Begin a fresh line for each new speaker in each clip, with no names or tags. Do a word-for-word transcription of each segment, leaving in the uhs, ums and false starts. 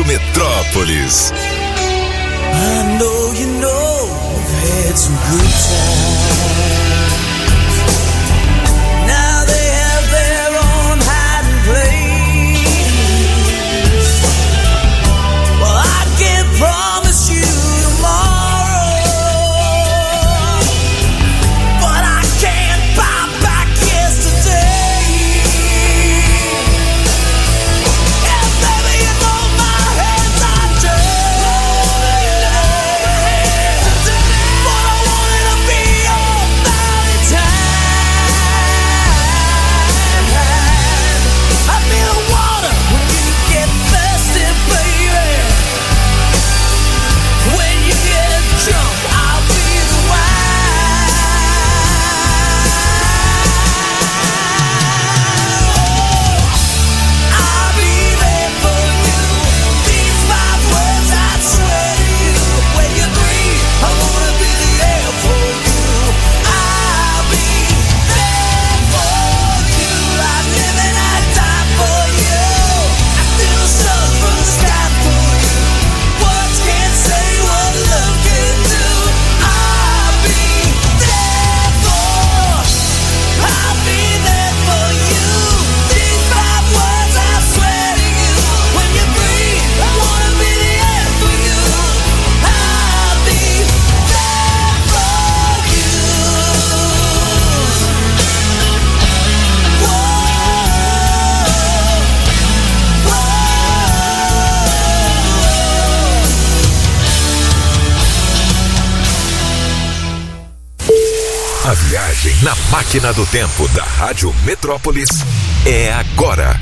Metrópolis.
I know you know we've had some good times. Now they have their own hiding place. Well, I can't promise you tomorrow, but I can't buy back yesterday. And baby, you know my hands are dirty, but I wanted to be your Valentine. I feel the water when you get thirsty, baby. When you get drunk, I'll be the wine. I'll be there for you. These five words I swear to you. When you breathe, I wanna be the air for you. I'll be there for you. I live and I die for you. I still sun from the sky for you. Words can't say what love can do. I'll be there for. I'll be there for you. These five words I swear to you. When you breathe, I wanna be the air for you. I'll be there for you. Whoa,
A viagem na máquina do tempo da Rádio Metrópolis é agora.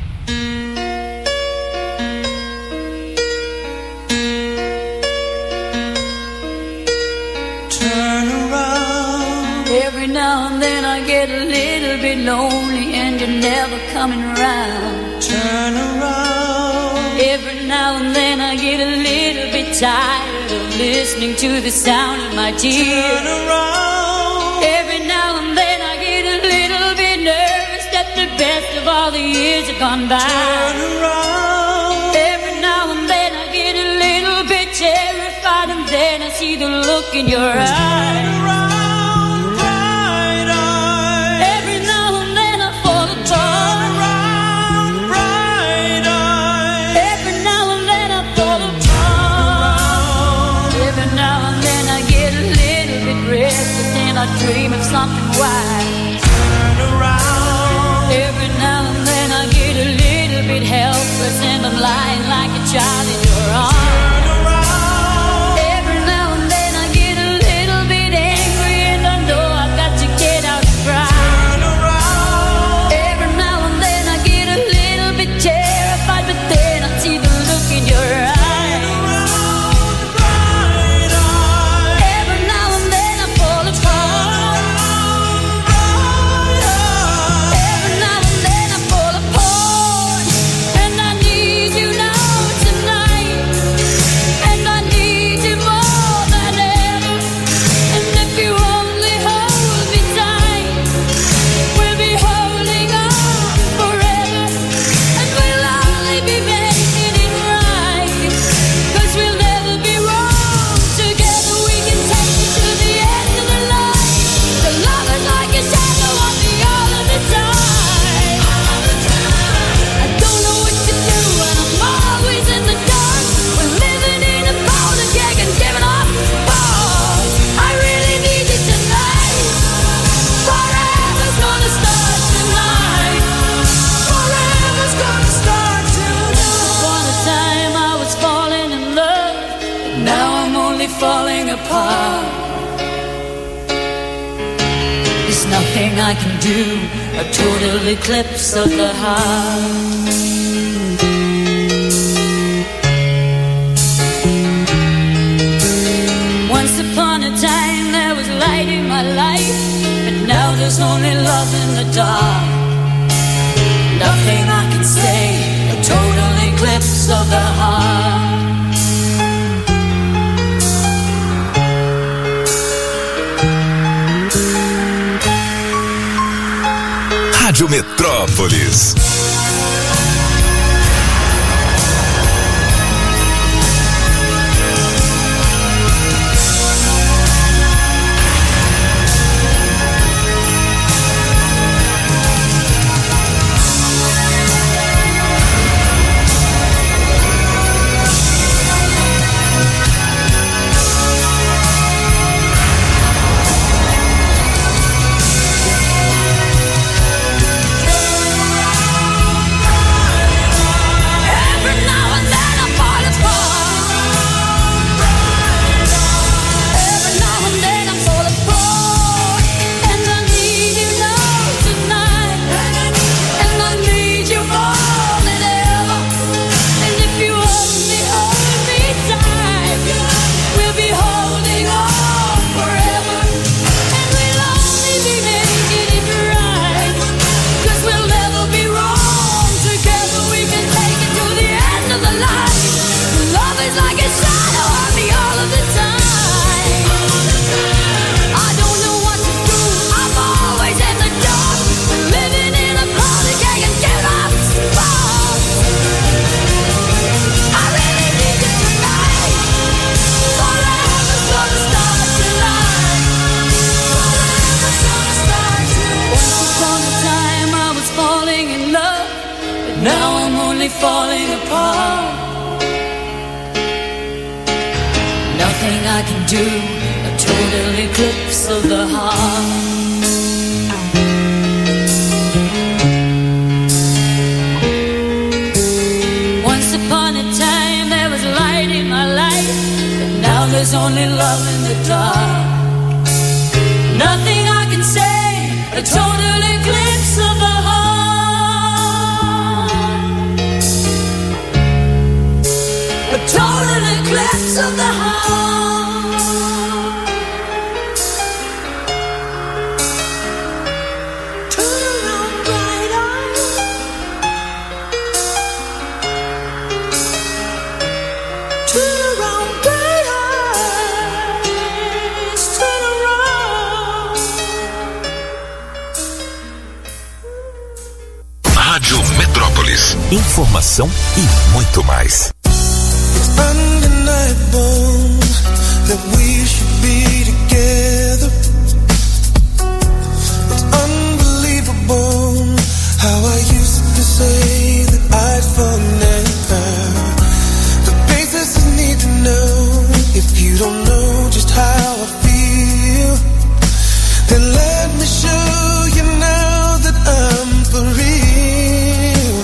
turn around.
Every now and then I get a little bit lonely and you're never coming around.
Turn around.
Every now and then I get a little bit tired of listening to the sound of my
Turn
tears.
around.
Every now and then I get a little bit nervous that the best of all the years have gone by.
Turn around.
Every now and then I get a little bit terrified and then I see the look in your eyes.
Around, bright eyes.
Every now and then I fall apart.
Around, bright eyes.
Every now and then I fall apart. Every now and then I get a little bit restless and I dream of something wise.
Turn around.
Every now and then I get a little bit helpless and I'm lying like a child in your arms.
Turn around.
Every now and then I get a little bit angry and I know I've got to get out and cry.
Turn around.
Every now and then I get a little bit terrified, but then I see the look in your eyes.
Around, bright eyes.
Every now and then I fall apart.
Bright eyes.
Every now and then I fall apart. And I need you now tonight. And I need you more than ever. And if you only hold me tight, we'll be holding on forever. And we'll only be making it right. 'Cause we'll never be wrong. Together we can take it to the end of the line. The love is like a shadow on me all of the time. I don't know what to do and I'm always in the dark. We're living in a powder keg and giving off balls. I really need you tonight. Forever's gonna start tonight.
Forever's gonna start tonight.
Upon a time I was falling in love, but now I'm only falling apart. There's nothing I can do, a total eclipse of the heart. Once upon a time there was light in my life, but now there's only love in the dark. Nothing I can say, a total eclipse of the heart.
Rádio Metrópolis.
apart. Nothing I can do, a total eclipse of the heart. Once upon a time there was light in my life, but now there's only love in the dark. Nothing I can say, a total eclipse of the heart. A total eclipse of the heart. Turn around, bright eyes. Turn around, bright eyes. Turn around.
Rádio Metrópolis. Informação e muito mais.
Undeniable that we should be together. It's unbelievable how I used to say that I'd fall never. The basics need to know. If you don't know just how I feel, then let me show you now that I'm for real.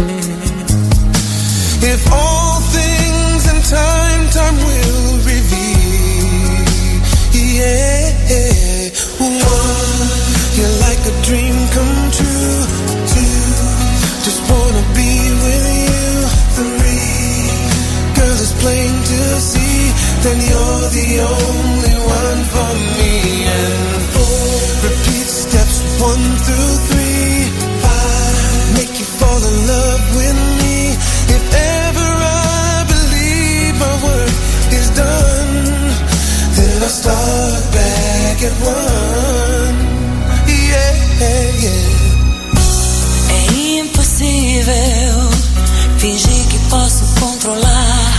If all things in time, time will reveal. Yeah, one, you're like a dream come true. Two, just wanna be with you. Three, girl, it's plain to see that you're the only one for me. And four, repeat steps one through three. Five, make you fall in love with me. If ever I believe my work is done, then I'll start back at one. Yeah, yeah.
É impossível fingir que posso controlar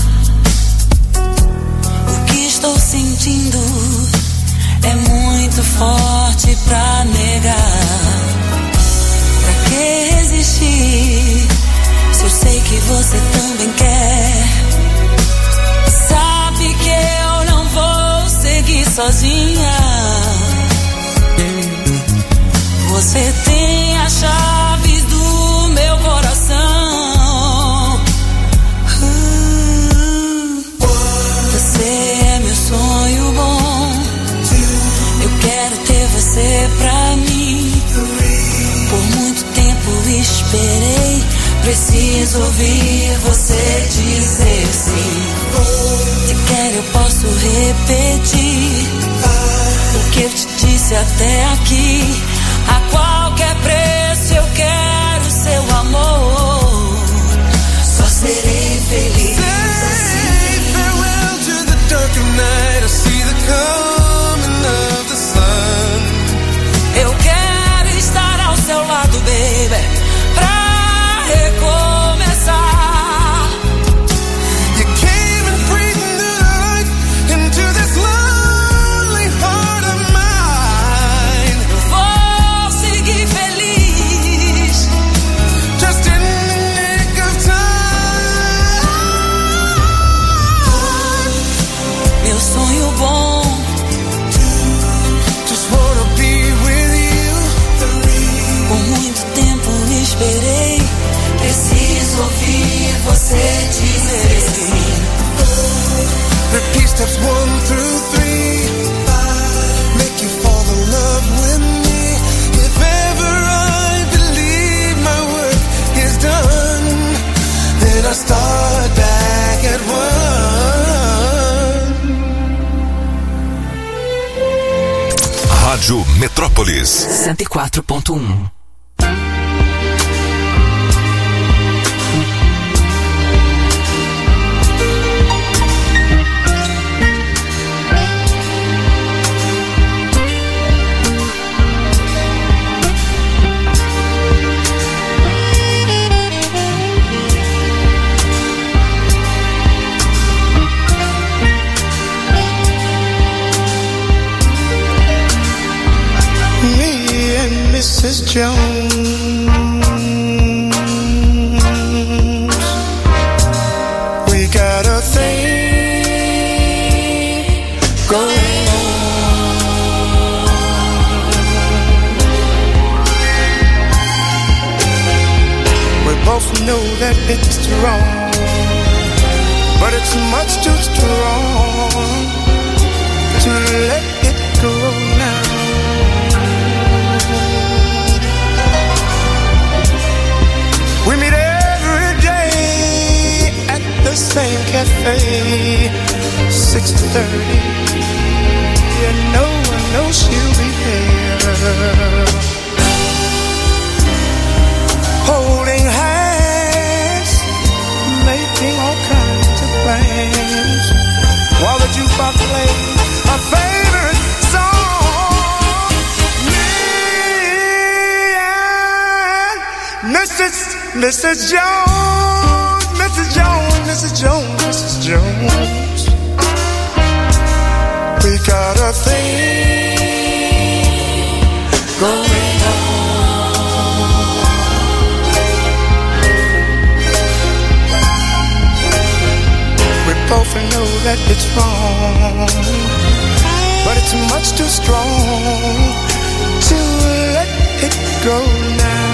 o que estou sentindo. É muito forte pra negar. Pra que resistir? Se eu sei que você também quer. Sabe que eu não vou seguir sozinha. Você tem a chave do meu coração. Uh, Você é meu sonho bom. Eu quero ter você pra mim. Por muito tempo esperei. Preciso ouvir você dizer sim. Se quer eu posso repetir o que eu te disse até aqui. A qualquer preço eu quero seu amor. Só serei feliz assim.
Farewell to the dark of night. I see the coming of the sun.
Eu quero estar ao seu lado, baby, pra recomeçar.
You came and breathed new life into this lonely heart of mine.
Vou seguir feliz.
Just in the nick of time.
Meu sonho bom.
Just wanna be with you.
Por muito tempo esperei. Preciso ouvir você dizer sim.
Repeat steps one through three. Make you fall in love with me. If ever I believe my work is done, then I start back at one.
Rádio Metrópolis.
cento e quatro ponto um.
Missus Jones know that it's wrong, but it's much too strong to let it go now. We meet every day at the same cafe, six thirty, and no one knows she'll be there. Holding hands, making all kinds of plans, while the jukebox plays my favorite song. Me and Missus Missus Jones, Missus Jones, Missus Jones, Missus Jones. We got a thing going on. We both know that it's wrong, but it's much too strong to let it go now.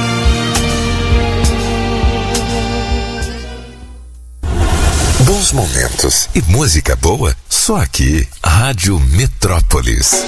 Bons momentos e música boa, só aqui, Rádio Metrópolis.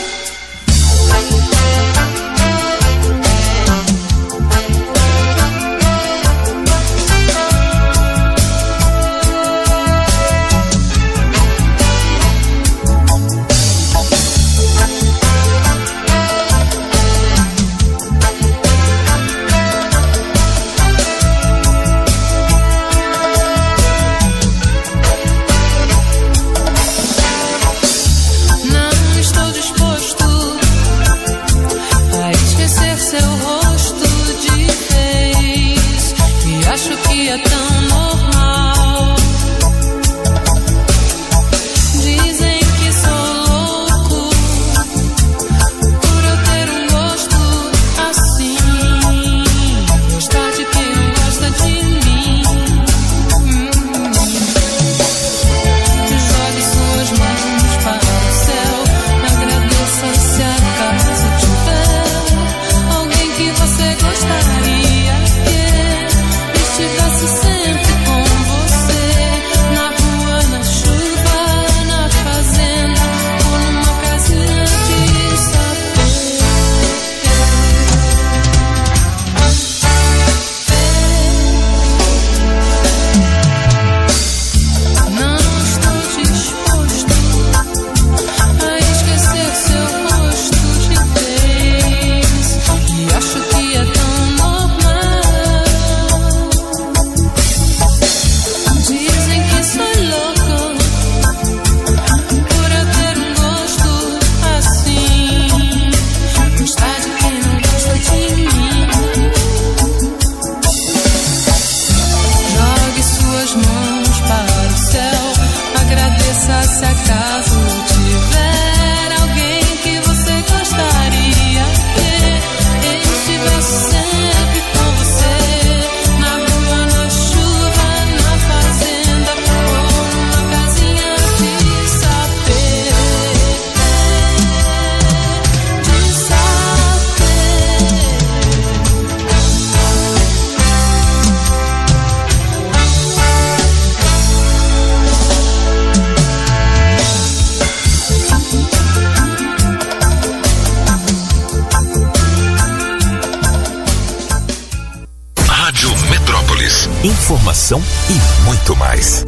Informação e muito mais.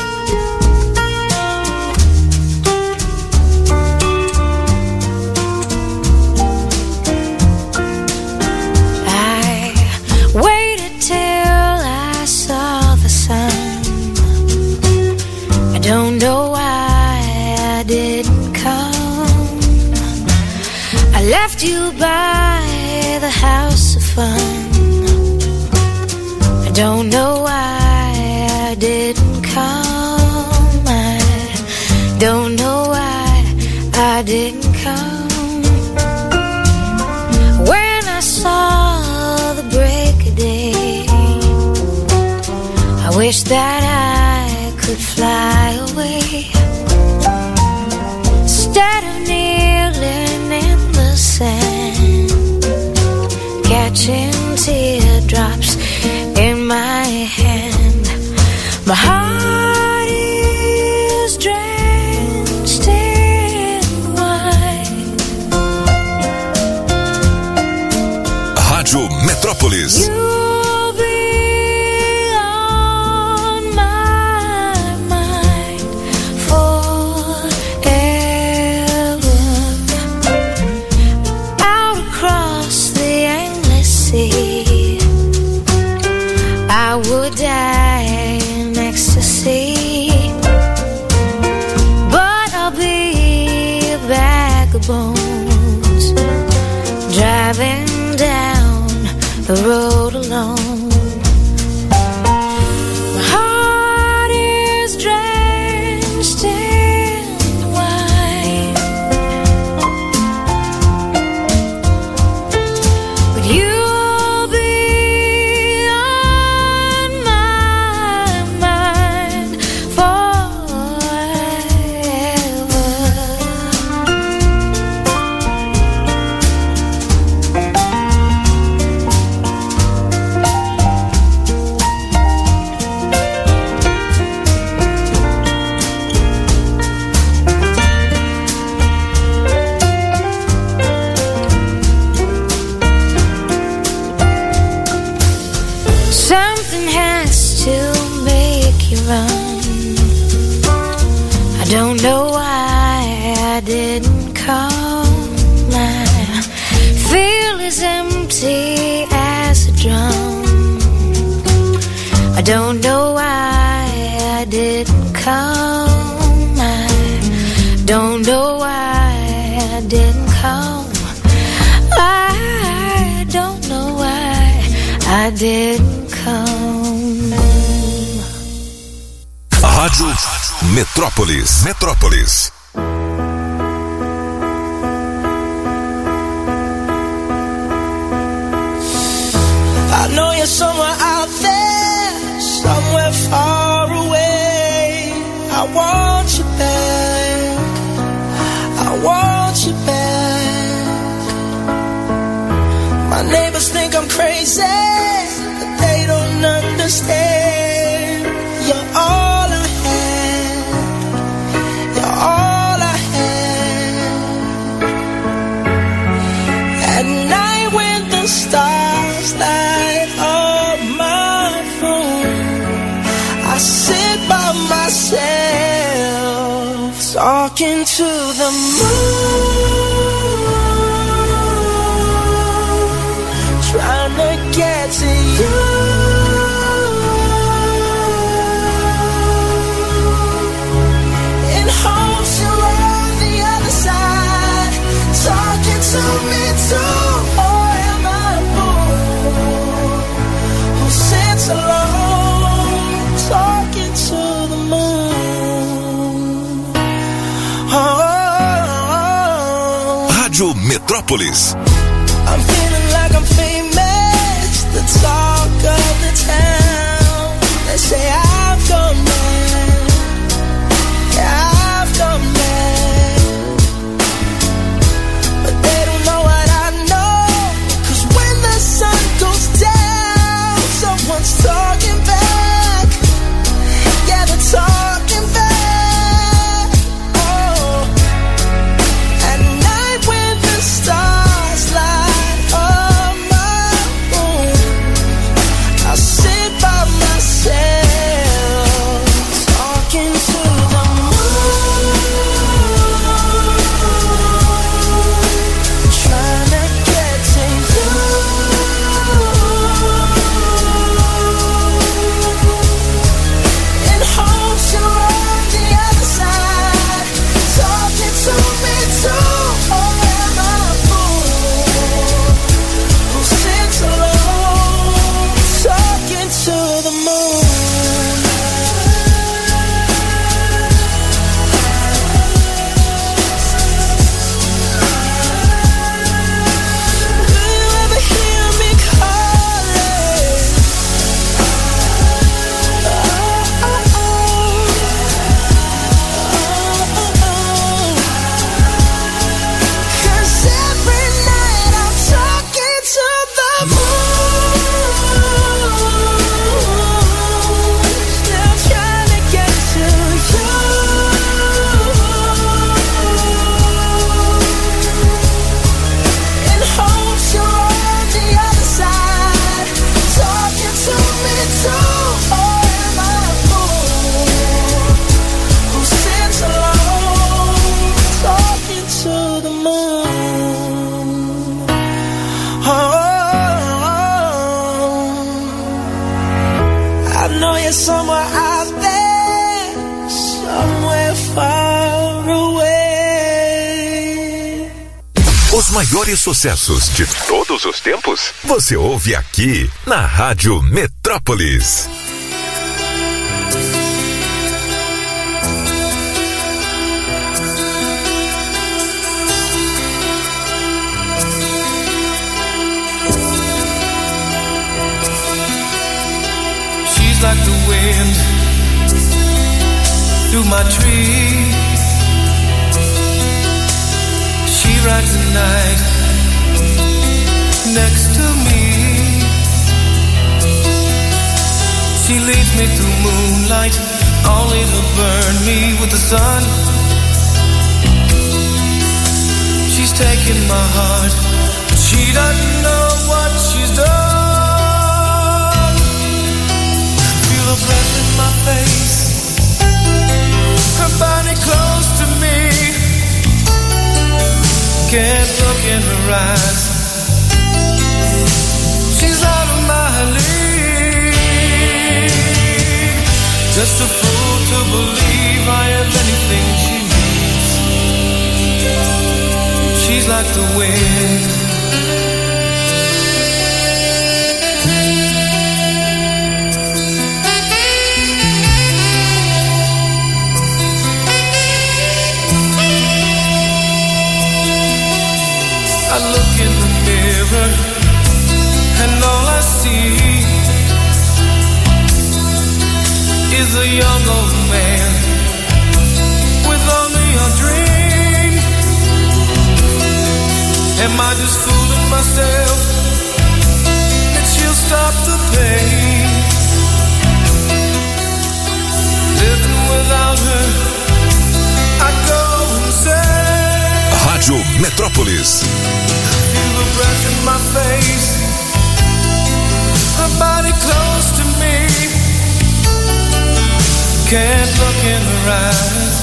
I waited till I saw the sun. I don't know why I didn't come. I left you by the house of fun. I don't know why I didn't come. I don't know why I didn't come. When I saw the break of day, I wish that I could fly away. Instead of kneeling in the sand, catching teardrops in my head. My heart is drenched in wine.
Rádio Metrópolis.
You'll be on my mind forever. Out across the endless sea, I would die in ecstasy, but I'll be a bag of bones, driving down the road alone. My heart is drenched in wine, but you'll be on my mind forever. Something has to make you run. I don't know why I didn't call. My feel as empty as a drum. I don't know why I didn't call. I don't know why I didn't call. I don't know why I didn't come.
Rádio Metrópolis. Metrópolis.
I know you're somewhere out there, somewhere far away. I want you back, I want you back. My neighbors think I'm crazy, but they don't understand. You're all I had, you're all I had. At night when the stars light up my room, I sit by myself, talking to the moon, trying to get to you. In hopes you're on the other side, talking to me too. Or am I a fool who sits alone, talking to the moon? Oh,
Rádio Metrópolis.
I'm feeling like I'm famous, the talk of the town. They say I've gone mad, yeah, I've gone mad. But they don't know what I know, 'cause when the sun goes down, someone's talking back. Yeah, they're talking back. Oh, at night when the stars light up my room, I sit by myself,
maiores sucessos de todos os tempos, você ouve aqui na Rádio Metrópolis.
She's like the wind through my tree. She rides the night next to me. She leads me through moonlight, only to burn me with the sun. She's taking my heart, she doesn't know what she's done. Feel her breath in my face, her body close to me. Can't look in her eyes, she's out of my league. Just a fool to believe I have anything she needs. She's like the wind. I look in the mirror and all I see is a young old man with only a dream. Am I just fooling myself that she'll stop the pain? Living without her, I go insane.
Rádio Metrópolis.
Feel the breath in my face, her body close to me. Can't look in her eyes,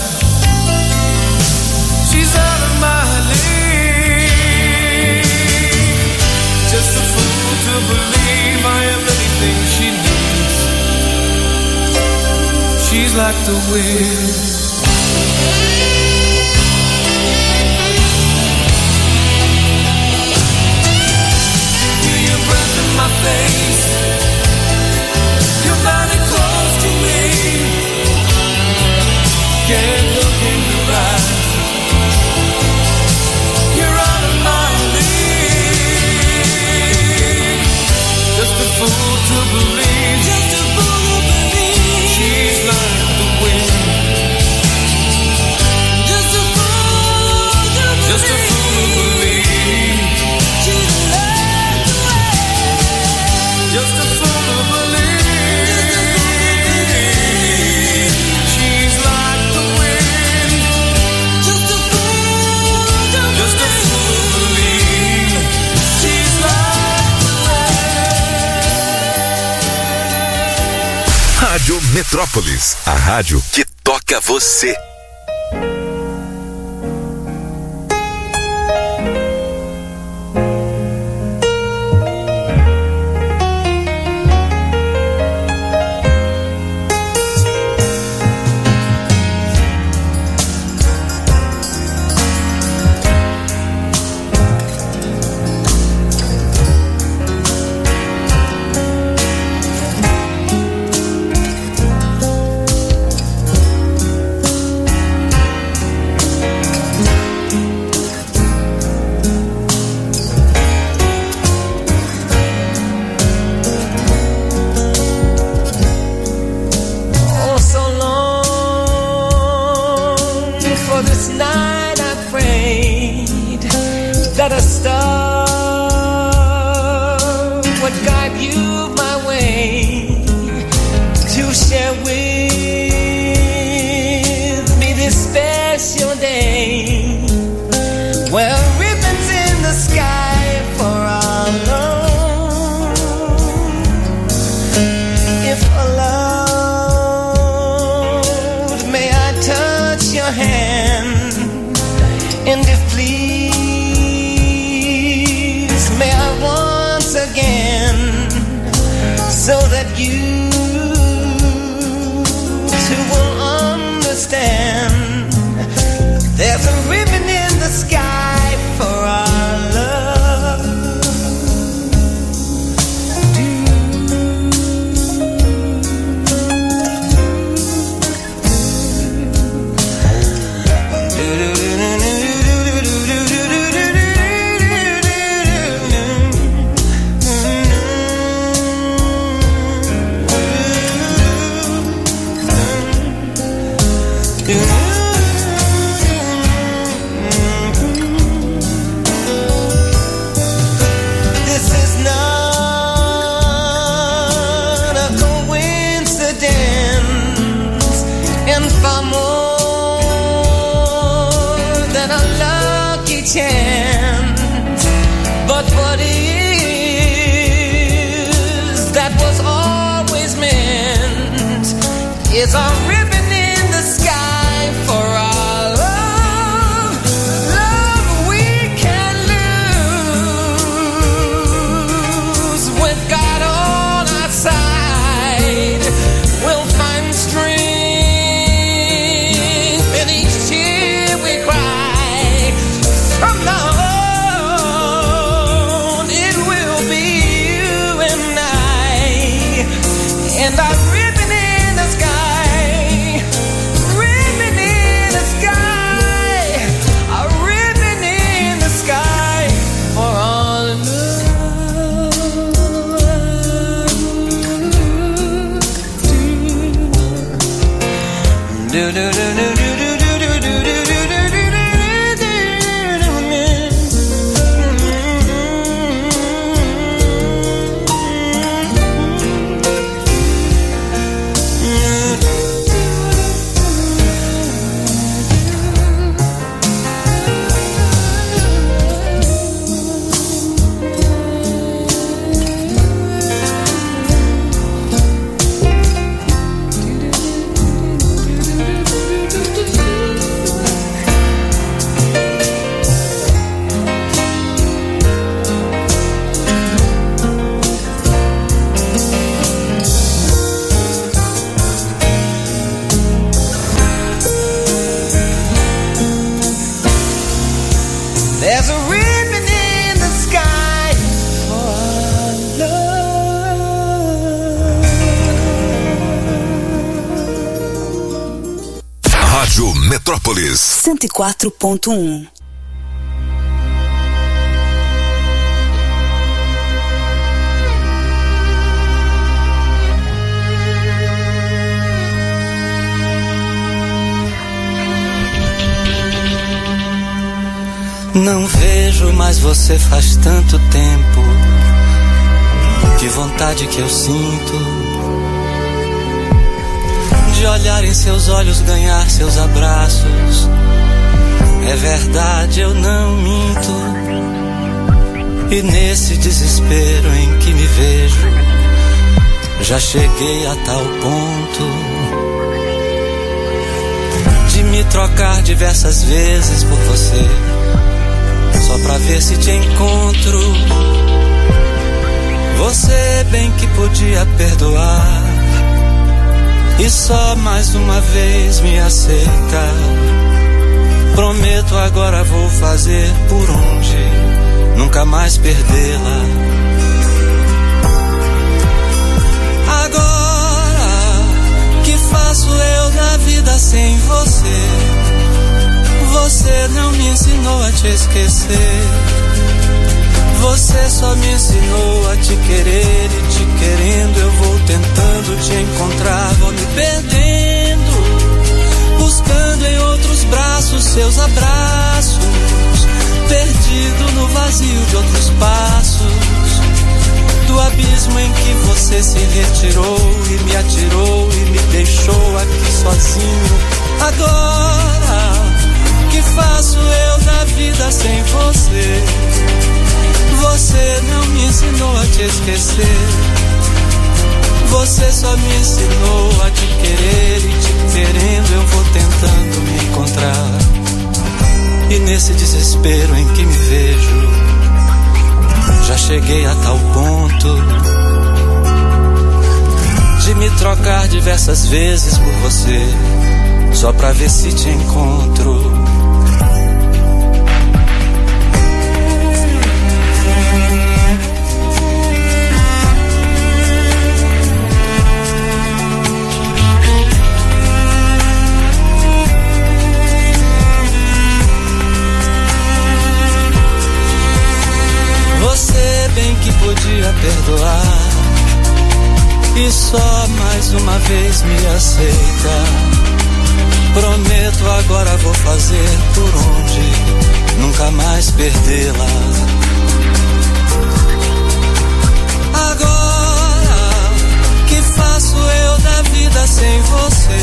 she's out of my league. Just a fool to believe I have anything she needs. She's like the wind. My face, your body close to me. Can't look in your eyes, you're out of my league. Just a fool to believe, just a fool to believe. She's like the wind. Just a fool to believe, just a fool to believe. Just a fool to believe, she's like the wind. Just a fool to believe, just a fool to believe, she's like the wind.
Rádio Metrópolis, a rádio que toca você.
This is not a coincidence, and far more than a lucky chance. But what is that was always meant is a ribbon in the sky for our love. Love we can lose with God on our side. We'll find strength in each tear we cry. From now on, it will be you and I, and our ribbon in the sky, ribbon in the sky, a ribbon in the sky for our love. Do do do do do do do do do There's a ribbon in the sky for our love.
Rádio Metrópolis.
cento e quatro ponto um.
Não vejo mais você faz tanto tempo. Que vontade que eu sinto de olhar em seus olhos, ganhar seus abraços. É verdade, eu não minto. E nesse desespero em que me vejo, já cheguei a tal ponto de me trocar diversas vezes por você, só pra ver se te encontro. Você bem que podia perdoar e só mais uma vez me aceitar. Prometo agora vou fazer por onde nunca mais perdê-la. Agora que faço eu da vida sem você? Você não me ensinou a te esquecer. Você só me ensinou a te querer, e te querendo eu vou tentando te encontrar. Vou me perdendo, buscando em outros braços seus abraços, perdido no vazio de outros passos, do abismo em que você se retirou e me atirou e me deixou aqui sozinho. Agora que faço eu da vida sem você? Você não me ensinou a te esquecer. Você só me ensinou a te querer, e te querendo eu vou tentando me encontrar. E nesse desespero em que me vejo, já cheguei a tal ponto de me trocar diversas vezes por você, só pra ver se te encontro. Você bem que podia perdoar e só mais uma vez me aceita. Prometo vou fazer por onde nunca mais perdê-la. Agora, que faço eu da vida sem você?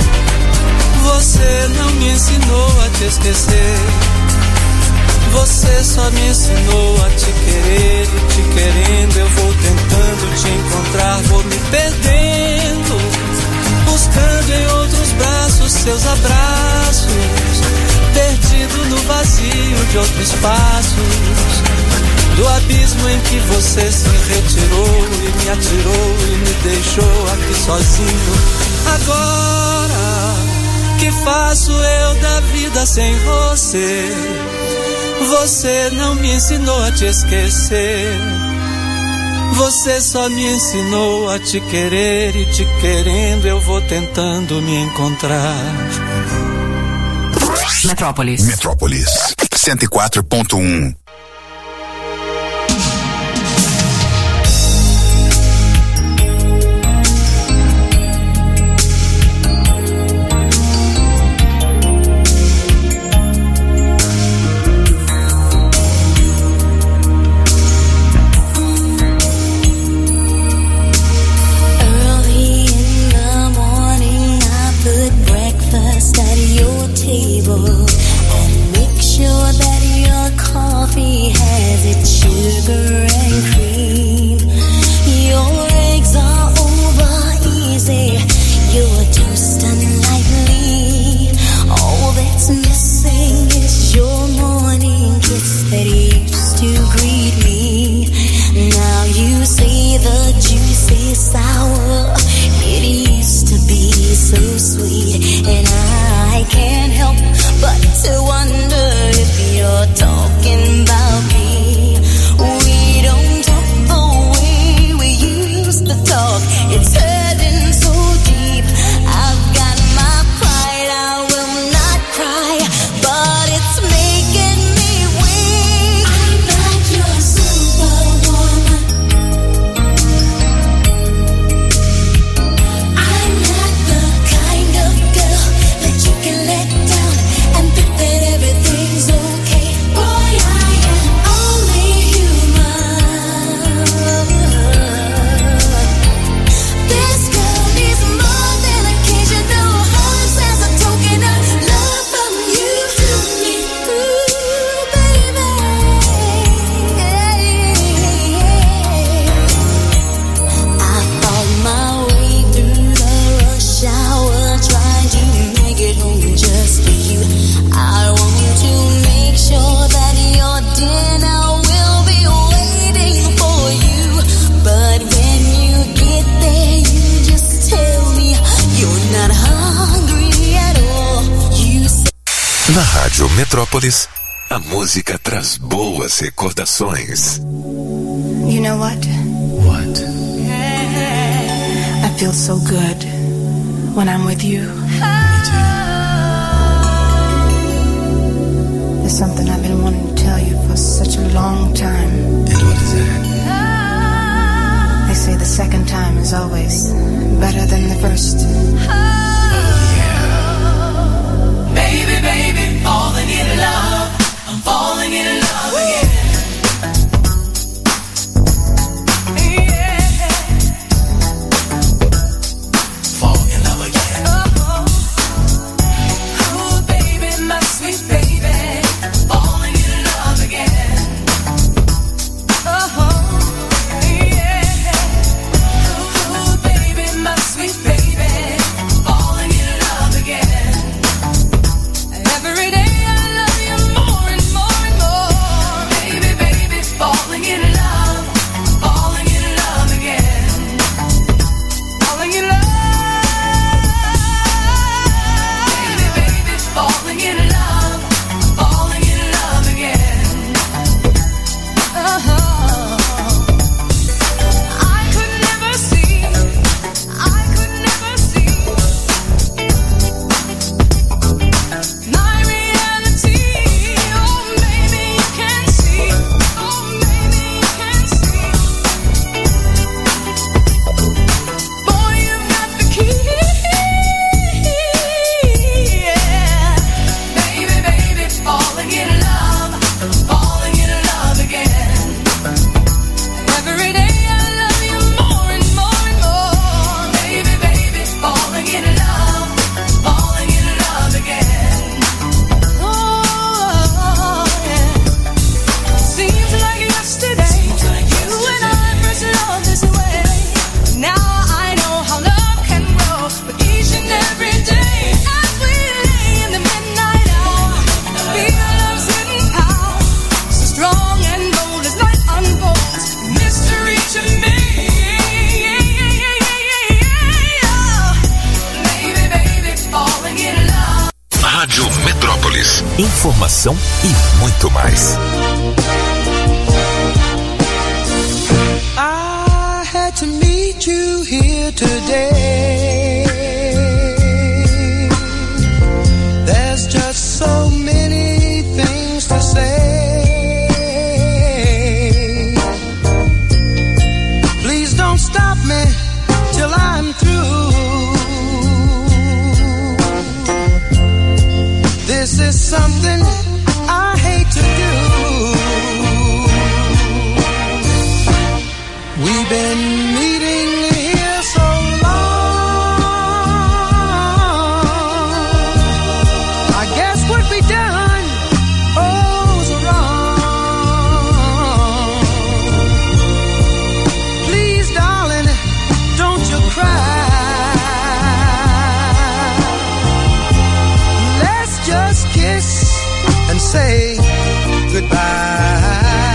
Você não me ensinou a te esquecer. Você só me ensinou a te querer, e te querendo eu vou tentando te encontrar, vou me perdendo, buscando em outros braços seus abraços, perdido no vazio de outros passos, do abismo em que você se retirou e me atirou e me deixou aqui sozinho. Agora, que faço eu da vida sem você? Você não me ensinou a te esquecer. Você só me ensinou a te querer, e te querendo eu vou tentando me encontrar.
Metrópolis.
Metrópolis cento e quatro ponto um.
Na Rádio Metrópolis, a música traz boas recordações.
You know what?
What?
I feel so good when I'm with you.
Me too.
There's something I've been wanting to tell you for such a long time.
And what is that?
They say the second time is always better than the first.
Baby, baby, falling in love. I'm falling in love again. Yeah. Fall in love again. Oh, oh, baby, my sweet baby, falling in love again. Oh, yeah. Oh, baby, my sweet baby, falling.
Metrópolis. Informação e muito mais.
I had to meet you here today. There's just so many things to say. Please don't stop me till I'm through. This is something I hate to do. We've been meeting here so long. I guess what we done, oh, was wrong. Please, darling, don't you cry. Let's just kiss and say goodbye.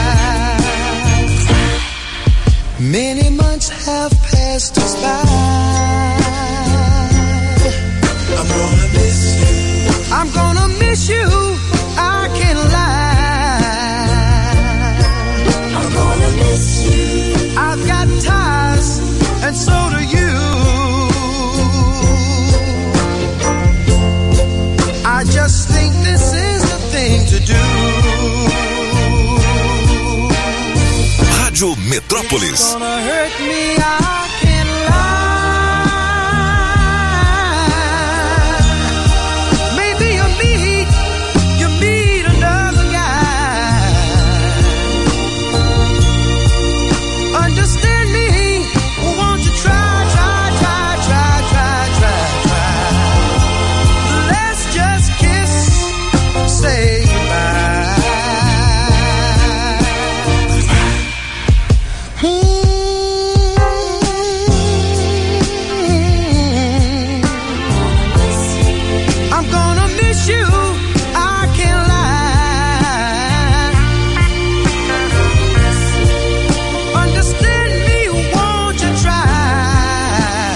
Many months have passed us by. I'm gonna miss you. I'm gonna miss you. I can't lie. I'm gonna miss you. I've got ties, and so do you. I just think this is the thing to do.
Rádio Metrópolis.
It's gonna hurt me, I can't lie. Maybe you meet, you meet another guy. Understand me, won't you try, try, try, try, try, try, try. Let's just kiss, say goodbye. I'm gonna miss you, I can't lie. Understand me, won't you try?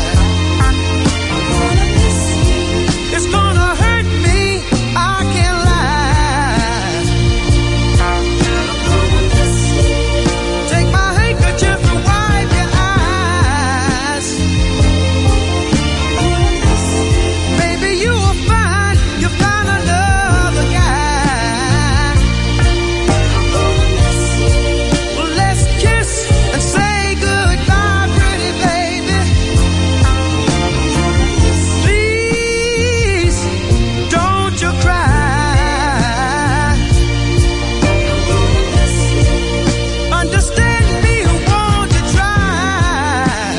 It's gonna hurt me, I can't lie. Take my handkerchief and wipe your eyes. Maybe you will find, you find another guy. Well, let's kiss and say goodbye, pretty baby. Please, don't you cry. Understand me, won't you try?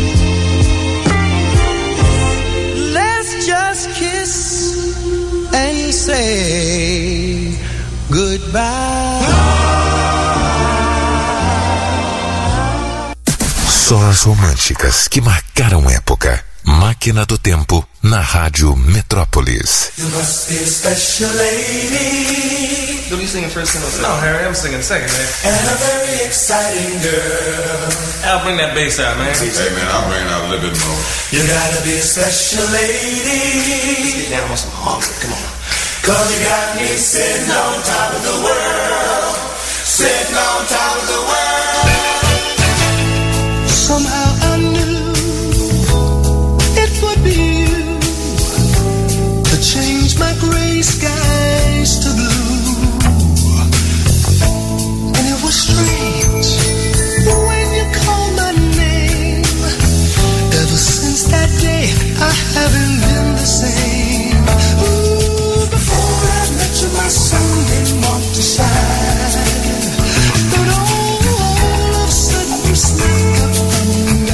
Let's just kiss and say goodbye.
Só as românticas que marcaram época. Máquina do Tempo na Rádio Metrópolis.
You must be a special lady.
Don't you singing first and No, Harry, I'm singing second, man.
And a very exciting girl.
I'll bring that bass out, man.
Hey, man, I'll bring out a little bit more.
You gotta be a special lady.
Get down on some harmony, come on.
Cause you got me sitting on top of the world. Sitting on top of the world.
Somehow I knew it would be you to change my gray skies to blue. And it was strange when you called my name. Ever since that day I haven't been the same. Ooh, before I met you my sun didn't want to shine. But all, all of a sudden you snuck up on me.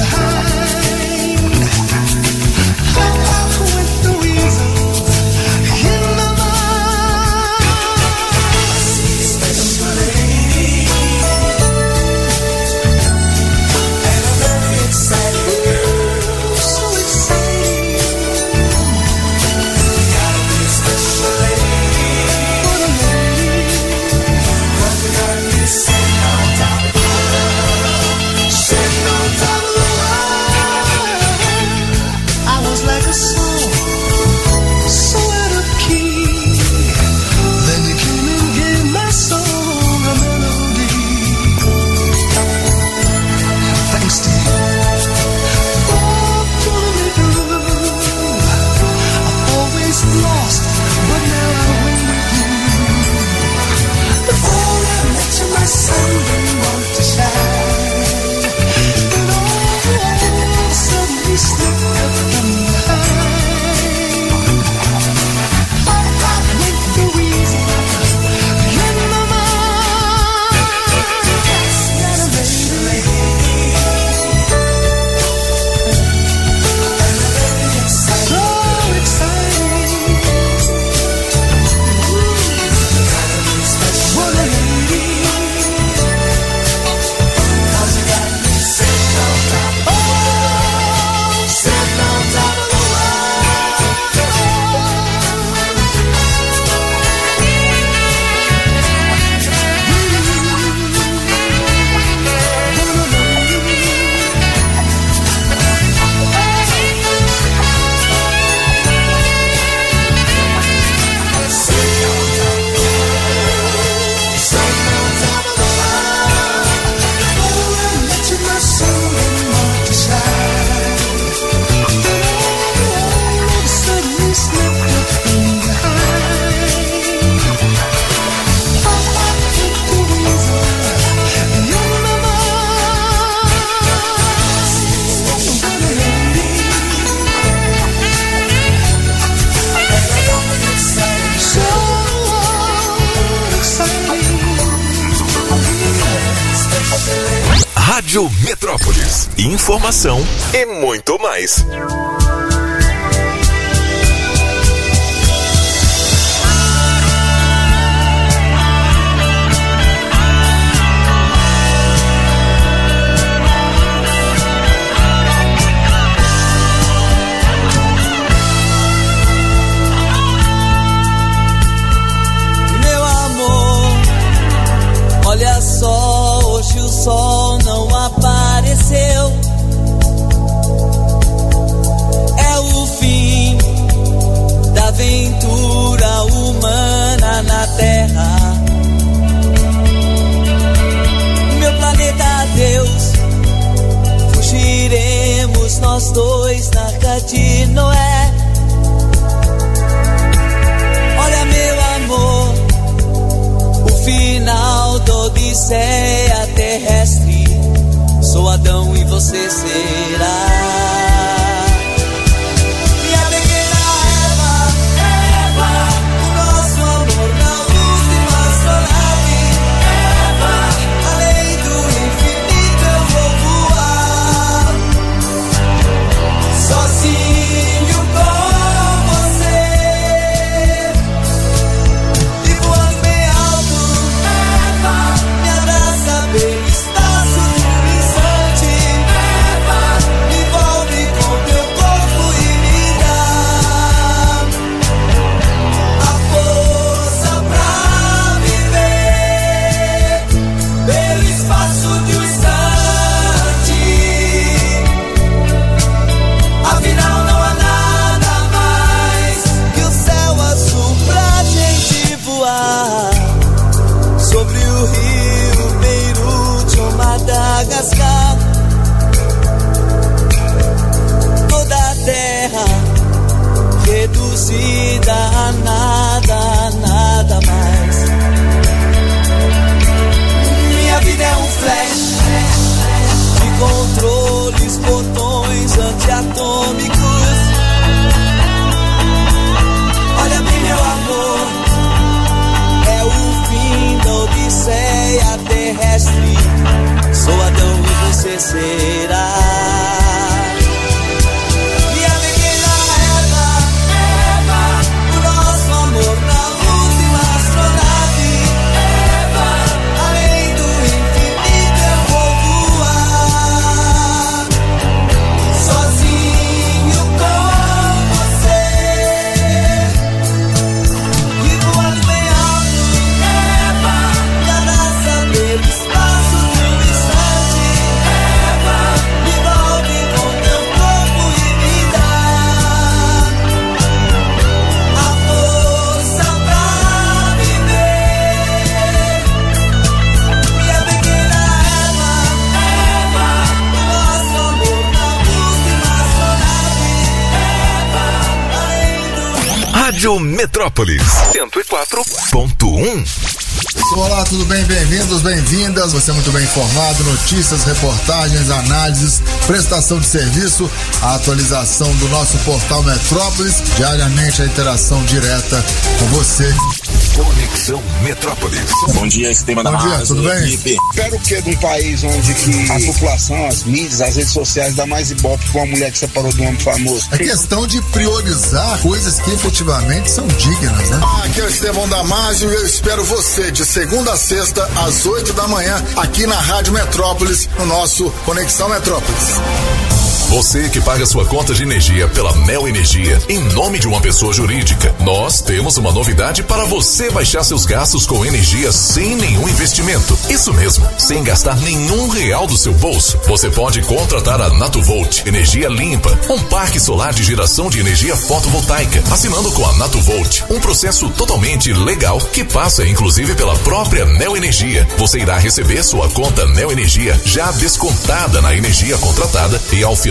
Rádio Metrópolis. Informação e muito mais.
Meu amor, olha só, hoje o sol não apareceu. É o fim da aventura humana na Terra. Meu planeta adeus, fugiremos nós dois na Arca de Noé. Olha, meu amor, o final da Odisseia terrestre. Sou Adão e você será minha pequena Eva, Eva. O nosso amor na última astronave, Eva. Além do infinito eu vou voar, sozinho com você. E voando bem alto, Eva. Me abraça bem espaço. Madagascar, toda a terra reduzida a nada, a nada mais. Minha vida é um flash de controles, botões antiatômicos. Olha bem, meu amor, é o fim da Odisseia terrestre. Sou Adão e você será minha pequena Eva, Eva. O nosso amor na última astronave, Eva. Além do infinito eu vou voar, sozinho com você. E voando bem alto, Eva. Me abraça pelo espaço.
Rádio Metrópolis cento e quatro ponto um.
Olá, tudo bem? Bem-vindos, bem-vindas. Você é muito bem informado. Notícias, reportagens, análises, prestação de serviço, a atualização do nosso portal Metrópolis. Diariamente a interação direta com você.
Conexão Metrópolis.
Bom dia, Esteban da
Bom dia,
Massa,
tudo bem?
Equipe.
Espero que de um país onde que a população, as mídias, as redes sociais dá mais ibope com uma mulher que separou de um homem famoso.
É questão de priorizar coisas que efetivamente são dignas, né?
Aqui é o Estevão Damasio e eu espero você de segunda a sexta às oito da manhã aqui na Rádio Metrópolis, no nosso Conexão Metrópolis.
Você que paga sua conta de energia pela Neo Energia em nome de uma pessoa jurídica, nós temos uma novidade para você baixar seus gastos com energia sem nenhum investimento. Isso mesmo, sem gastar nenhum real do seu bolso. Você pode contratar a Natuvolt Energia Limpa, um parque solar de geração de energia fotovoltaica, assinando com a Natuvolt, um processo totalmente legal que passa inclusive pela própria Neo Energia. Você irá receber sua conta Neo Energia já descontada na energia contratada e ao final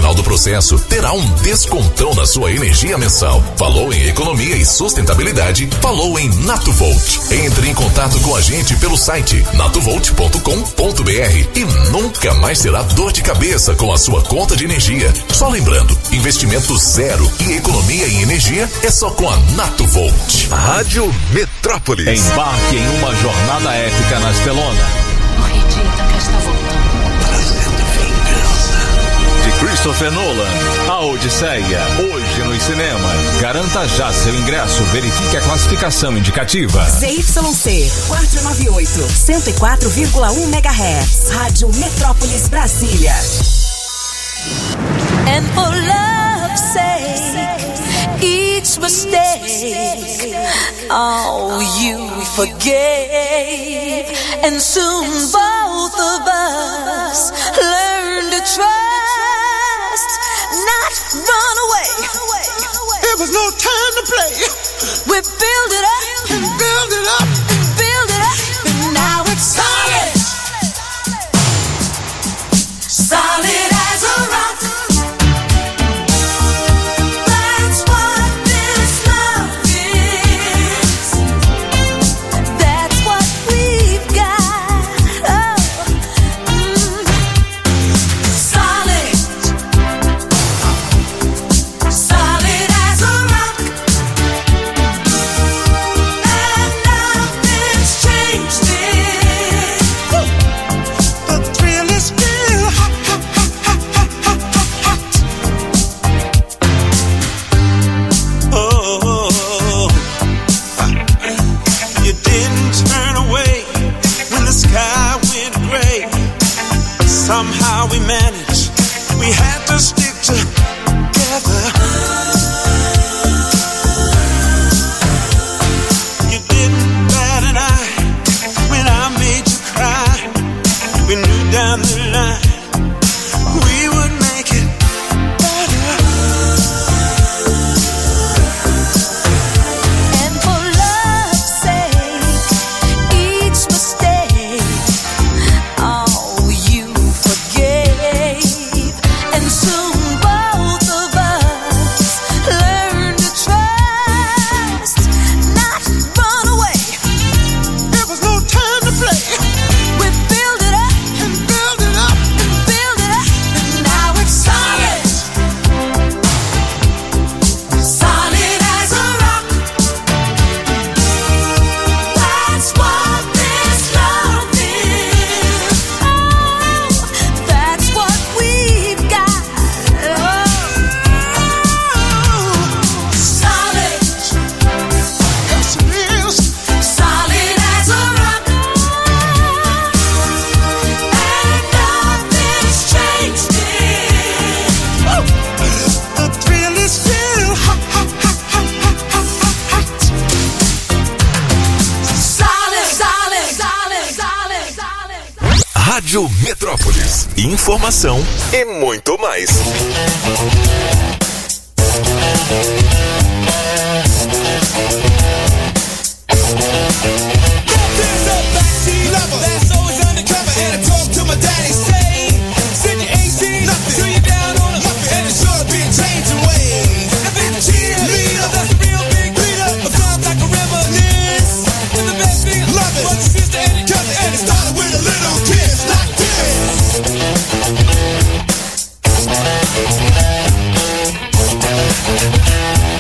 final do processo, terá um descontão na sua energia mensal. Falou em economia e sustentabilidade? Falou em Natuvolt. Entre em contato com a gente pelo site natuvolt ponto com ponto br e nunca mais terá dor de cabeça com a sua conta de energia. Só lembrando, investimento zero e economia em energia é só com a Natuvolt.
Rádio Metrópolis.
Embarque em uma jornada épica na Estelona.
Acredita que está voltando.
Trazendo vingança.
De Christopher Nolan, A Odisseia, hoje nos cinemas. Garanta já seu ingresso, verifique a classificação indicativa.
Z Y C quatrocentos e noventa e oito, cento e quatro vírgula um megahertz. Rádio Metrópolis, Brasília.
And for love's sake, each mistake, oh, you forgave. And soon both of us learn to trust, not run away.
There was no time to play.
We build it up and build it up and build it up, and now it's solid, solid as a rock. That's what this love is. That's what we've got. Oh, mm. Solid, solid as a rock. And nothing's changed it.
The thrill is still hot, hot, hot, hot, hot, hot, hot. Oh, you didn't turn away when the sky went gray. Somehow we managed. We had to stick together. You didn't bat an eye when I made you cry. We knew down the line we would make it better.
And for love's sake, each mistake, oh, you forgave. And soon both of us learn to trust, not run away.
There was no time to play.
We build it up
And build it up.
and build it up, and now it's solid, solid as a rock. That's what this love is. Oh, that's what we've got. Oh, solid,
Yes, it is.
solid as a rock. And nothing's changed it.
The thrill is still hot, hot, hot, hot, hot, hot, hot.
Solid, solid, solid, solid, solid.
Rádio Metrópolis. Informação e muito mais.
That's always undercover, and I talk to my daddy, say, said you ain't seen nothing till you're down on a muffin, and it's sure to be a changing way. I've been a cheerleader, that's a real big leader, a vibe like a reminisce, and the best thing I love it was your sister and your cousin, and it started with a little kiss like this.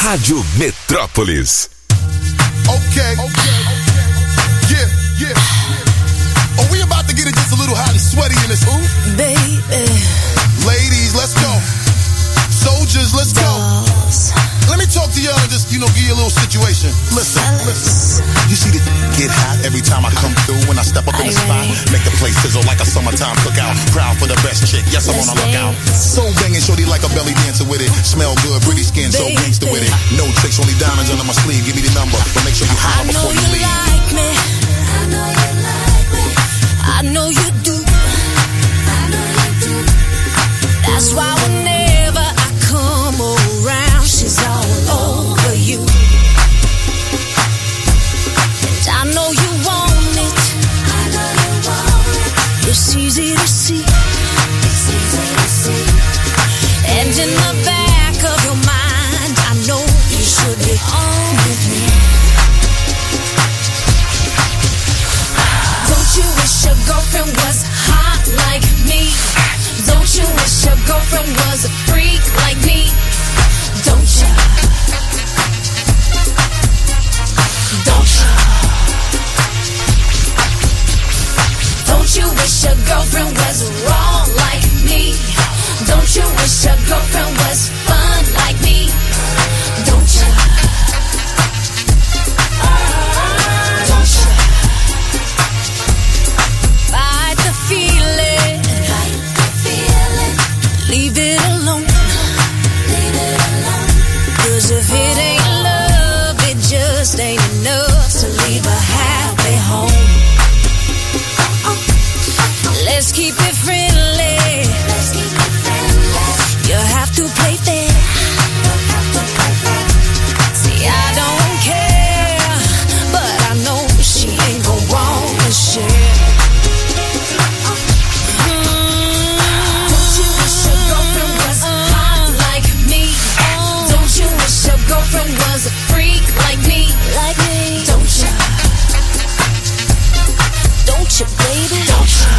Rádio Metrópolis.
Okay. Okay. Yeah, yeah. Oh, we about to get it just a little hot and sweaty in this ooh.
Baby.
Ladies, let's go. Soldiers, let's go. Let me talk to y'all and just, you know, give you a little situation. Listen, listen. You see the get hot every time I come through when I step up in the spot. Make the place sizzle like a summertime cookout. Proud for the best chick. Yes, I'm on a lookout. So banging, shorty like a belly dancer with it. Smell good, pretty skin, so gangster with it. No tricks, only diamonds under my sleeve. Give me the number, but make sure you holler before you leave.
Like me. I know you like me. I know you do. I know you do. That's why whenever I come around, she's all over you. And I know you want it. I know you want it. It's easy to see. It's easy to see. And in the back of your mind, I know you should be on with me. Don't you wish your girlfriend was hot like me? Don't you wish your girlfriend was a freak like me? Don't you? Don't you? Don't you wish your girlfriend was wrong like me? Don't you wish your girlfriend was fun like me? Don't you? Don't you? Fight the feeling. Fight the feeling. Leave it alone. Leave it alone. 'Cause if it ain't love, it just ain't enough to leave a happy home. Let's keep it friendly. Let's keep it friendly. You have to play fair. See, I don't care, but I know she ain't gon' want to share. Don't you wish your girlfriend was hot like me? Don't you wish your girlfriend was a freak like me? Like me? Don't you? Don't you, baby? Don't you?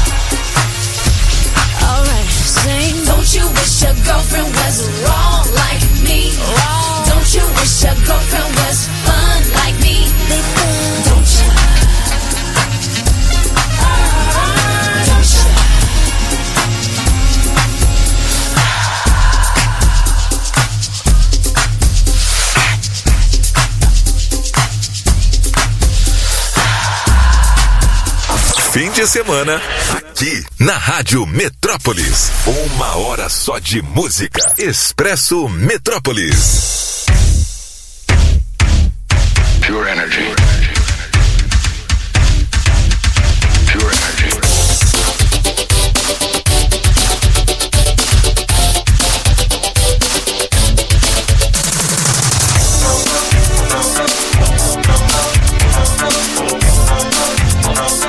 Alright, sing. Don't you wish your girlfriend was wrong like me? Wrong. Don't you wish your girlfriend was fun like me? They fun. Don't you? Don't you?
Fim de semana, aqui na Rádio Metrópolis. Uma hora só de música. Expresso Metrópolis.
Pure energy.